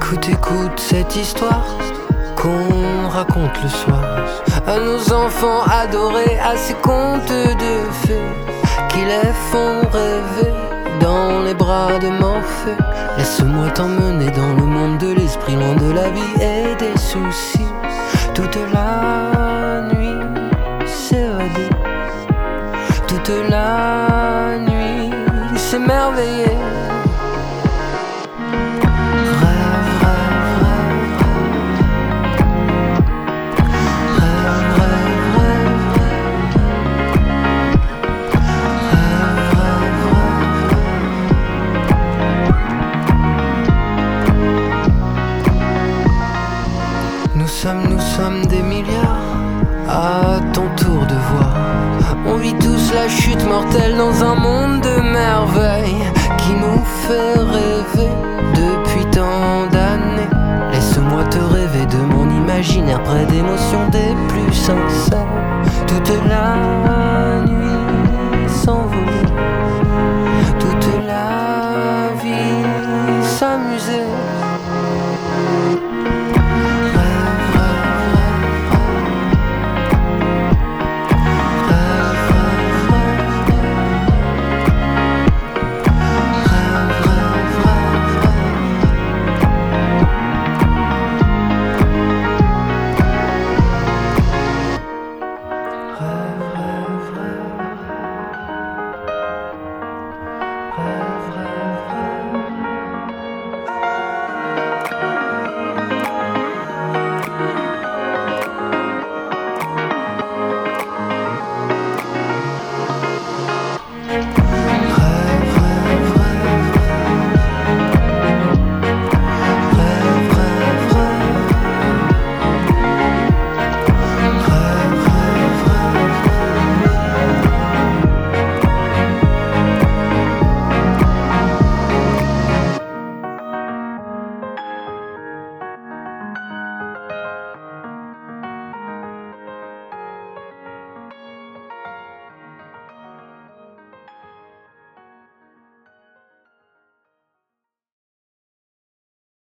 Écoute cette histoire qu'on raconte le soir à nos enfants adorés, à ces contes de fées qui les font rêver dans les bras de Morphée. Laisse-moi t'emmener dans le monde de l'esprit, loin de la vie et des soucis. Toute la nuit s'évader, toute la nuit s'émerveiller. Nous sommes des milliards à ton tour de voir. On vit tous la chute mortelle dans un monde de merveilles qui nous fait rêver depuis tant d'années. Laisse-moi te rêver de mon imaginaire près d'émotions des plus sincères. Toute la nuit s'envoler, toute la vie s'amuser. Rêve.